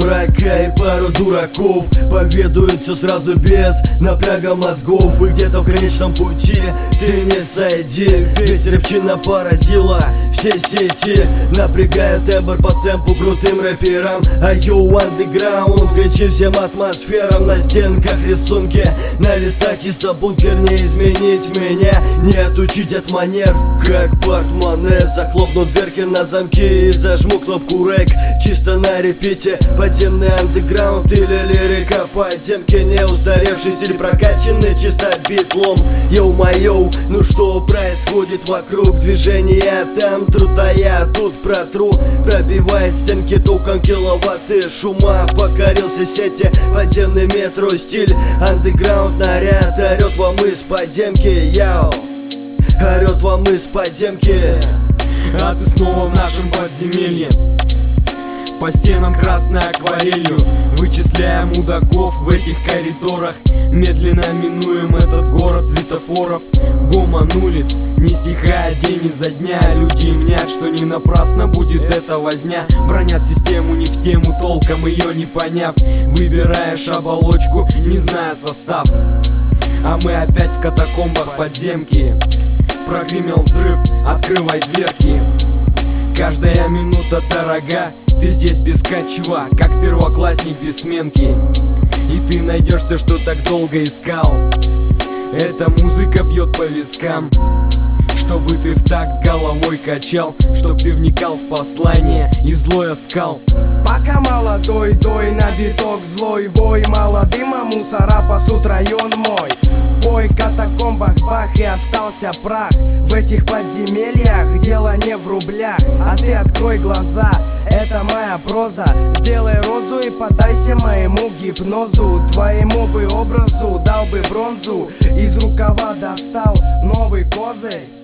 мрака и пару дураков поведают все сразу без напряга мозгов. И где-то в конечном пути ты не сойди, ведь рэпчина поразила все сети. Напрягая тембр по темпу крутым рэперам. А йоу, андеграунд, кричи всем атмосферам. На стенках рисунки, на листах чисто бункер. Не изменить меня, не отучить от манер. Как портмоне, захлопну дверки на замки и зажму кнопку рэк. Чисто на репите, подземный андеграунд или лирика подземки. Не устаревший стиль, прокачанный чисто битлом. Йоу-майоу, ну что происходит вокруг? Движения там, трута я тут протру. Пробивает стенки током киловатты шума. Покорился сети, подземный метро стиль. Андеграунд наряд, орет вам из подземки. Яу, орет вам из подземки. А ты снова в нашем подземелье. По стенам красной акварелью вычисляя мудаков в этих коридорах. Медленно минуем этот город светофоров. Гомон улиц, не стихая день изо дня. Люди мнят, что не напрасно будет эта возня. Бронят систему не в тему, толком ее не поняв. Выбираешь оболочку, не зная состав. А мы опять в катакомбах подземки. Прогремел взрыв, открывай дверки. Каждая минута дорога. Ты здесь без качева, как первоклассник без сменки. И ты найдешься, что так долго искал. Эта музыка бьет по вискам, чтобы ты в такт головой качал, чтоб ты вникал в послание и злой оскал. Пока молодой, дой на биток злой вой. Мало дыма, мусора пасут район мой. Бой в катакомбах, бах, и остался прах. В этих подземельях дело не в рублях. А ты открой глаза, это моя проза. Сделай розу и поддайся моему гипнозу. Твоему бы образу дал бы бронзу. Из рукава достал новый козырь.